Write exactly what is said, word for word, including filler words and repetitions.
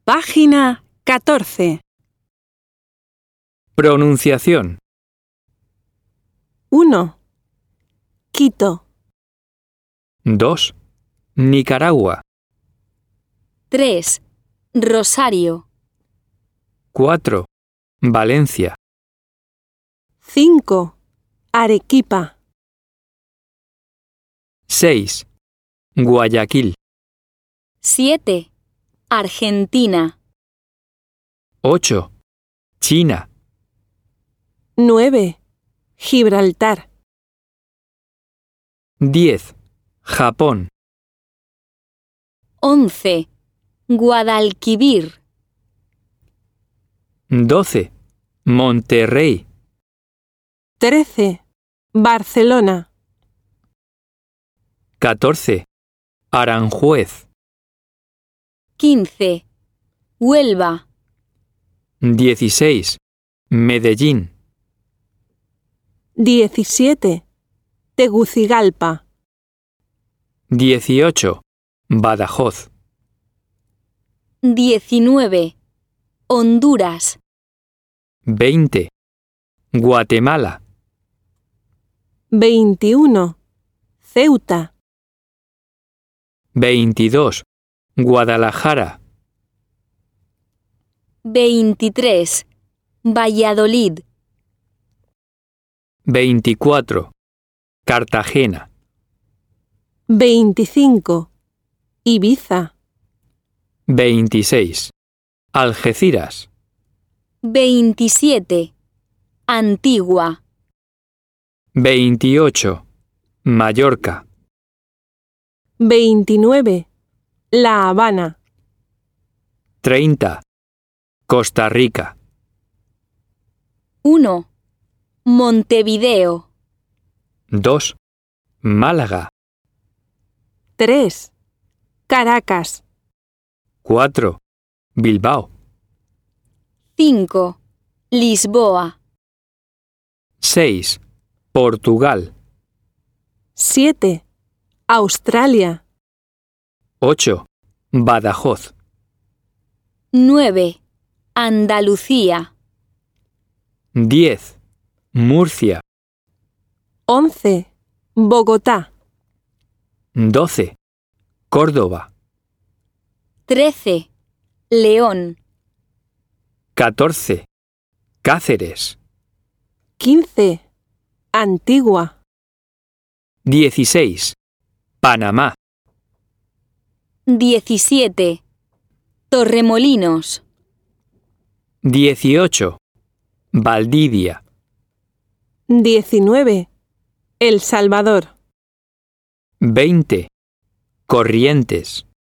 Página catorce. Pronunciación. uno. Quito. dos. Nicaragua. tres. Rosario. cuatro. Valencia. cinco. Arequipa. seis. Guayaquil. siete. Argentina. ocho. China. nueve. Gibraltar. diez. Japón. once. Guadalquivir. doce. Monterrey. trece. Barcelona. catorce. Aranjuez. quince. Huelva. dieciséis. Medellín. diecisiete. Tegucigalpa. dieciocho. Badajoz. diecinueve. Honduras. veinte. Guatemala. veintiuno. Ceuta. veintidós. Guadalajara. veintitrés. Valladolid. veinticuatro. Cartagena. veinticinco. Ibiza. veintiséis. Algeciras. veintisiete. Antigua. veintiocho. Mallorca. veintinueve. La Habana. treinta. Costa Rica. uno. Montevideo. dos. Málaga. tres. Caracas. cuatro. Bilbao. cinco. Lisboa. seis. Portugal. siete. Australia. ocho. Badajoz. nueve. Andalucía. diez. Murcia. once. Bogotá. doce. Córdoba. trece. León. catorce. Cáceres. quince. Antigua. dieciséis. Panamá. diecisiete. Torremolinos. dieciocho. Valdivia. diecinueve. El Salvador. veinte. Corrientes.